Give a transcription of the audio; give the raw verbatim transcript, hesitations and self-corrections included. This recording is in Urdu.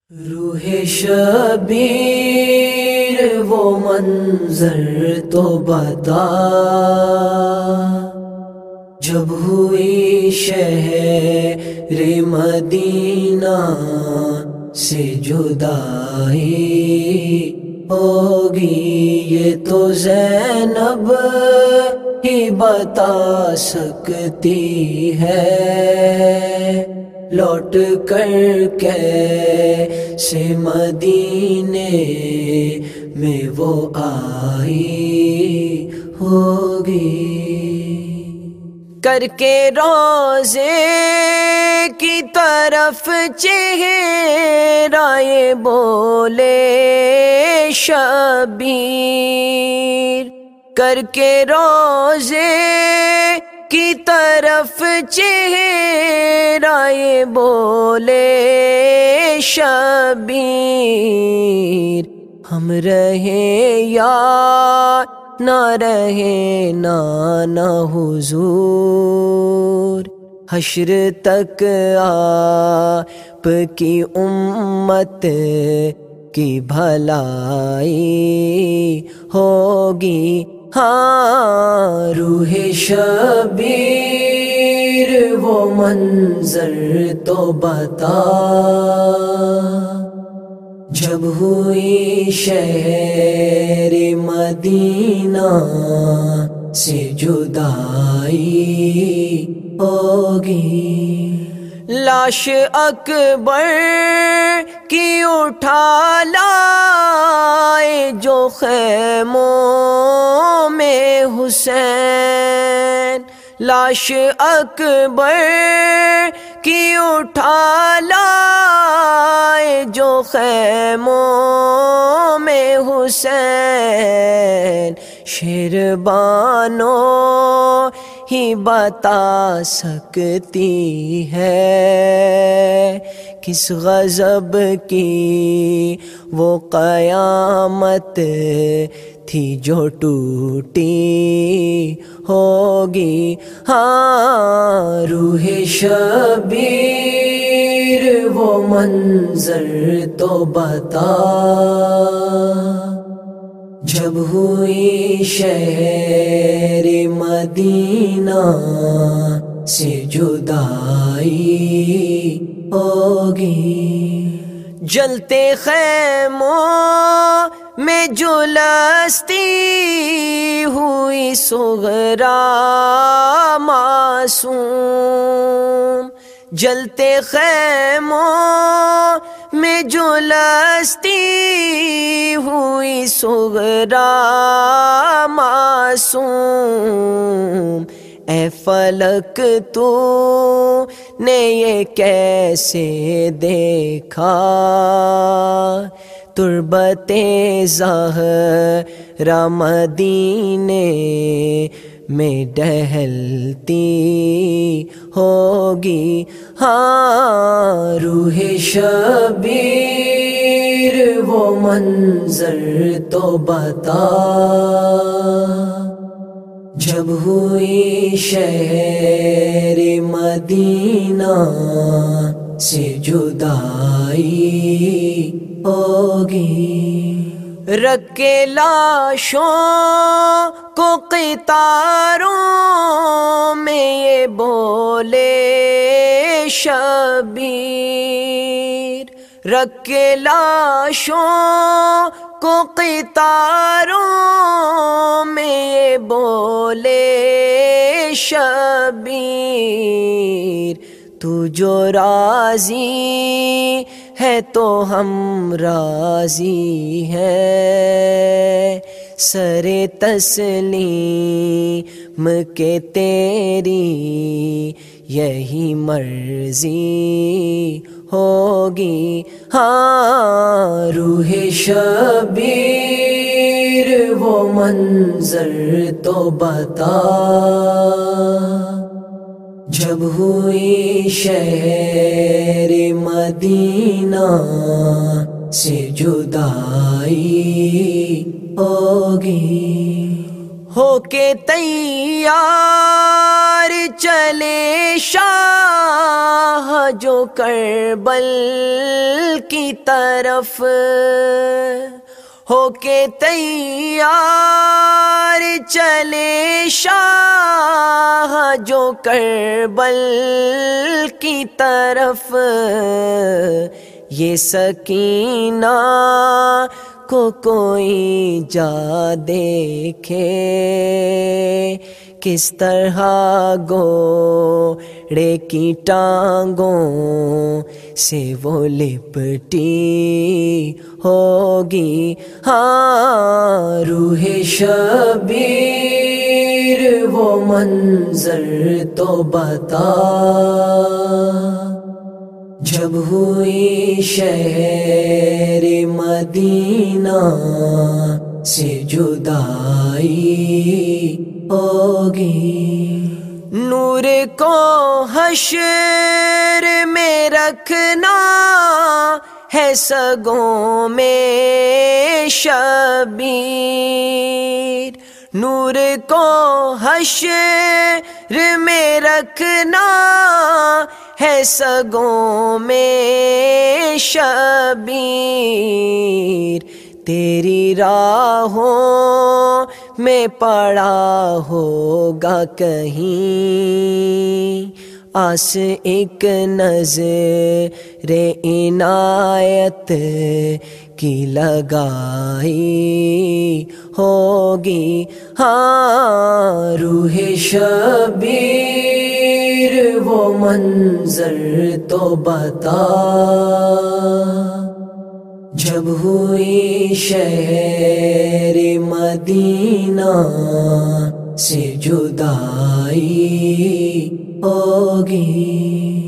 روح شبیر وہ منظر تو بتا، جب ہوئی شہر مدینہ سے جدائی ہوگی، یہ تو زینب ہی بتا سکتی ہے، لوٹ کر کیسے مدینے میں وہ آئی ہوگی۔ کر کے روزے کی طرف چہرہ یہ بولے شبیر، کر کے روزے کی طرف چہرہ یہ بولے شبیر، ہم رہے یا نہ رہے نانا حضور، حشر تک آپ کی امت کی بھلائی ہوگی۔ ہاں روح شبیر وہ منظر تو بتا، جب ہوئی شہر مدینہ سے جدائی ہوگی۔ لاش اکبر کی اٹھا لائے جو خیموں میں حسین، لاش اکبر کی اٹھا لائے جو خیموں میں حسین، شیربانوں ہی بتا سکتی ہے، کس غضب کی وہ قیامت تھی جو ٹوٹی ہوگی۔ ہاں روح شبیر وہ منظر تو بتا، جب ہوئی شہر مدینہ سے جدائی ہوگی۔ جلتے خیموں میں جلستی ہوئی صغرا معصوم، جلتے خیموں میں جلستی ہوئی صغرا معصوم، اے فلک تو نے یہ کیسے دیکھا، تربت زہرا مدینے میں ڈہلتی ہوگی۔ ہاں روح شبیر وہ منظر تو بتا، جب ہوئی شہر مدینہ سے جدائی ہوگی۔ رکھ کے لاشوں کو قطاروں میں یہ بولے شبیر، رکھ کے لاشوں کو قطاروں میں یہ بولے شبیر، تو جو راضی ہے تو ہم راضی ہیں، سر تسلیم کے تیری یہی مرضی ہوگی۔ ہاں روح شبیر وہ منظر تو بتا، جب ہوئی شہر مدینہ سے جدائی ہوگی۔ ہو کے تیار چلے شاہ جو کربل کی طرف، ہو کے تیار چلے شاہ جو کربل کی طرف، یہ سکینہ کو کوئی جا دیکھے کس طرح گھوڑے کی ٹانگوں سے وہ لپٹی ہوگی۔ ہاں روح شبیر وہ منظر تو بتا، جب ہوئی شہر مدینہ سے جدائی ہوگی۔ نور کو حشر میں رکھنا ہے سگوں میں شبیر، نور کو حشر میں رکھنا ہے سگوں میں شبیر، تیری راہوں میں پڑا ہوگا کہیں آس ایک نظر عنایت کی لگائی ہوگی۔ ہاں روح شبیر وہ منظر تو بتا، جب ہوئی شہر مدینہ سے جدائی ہوگی۔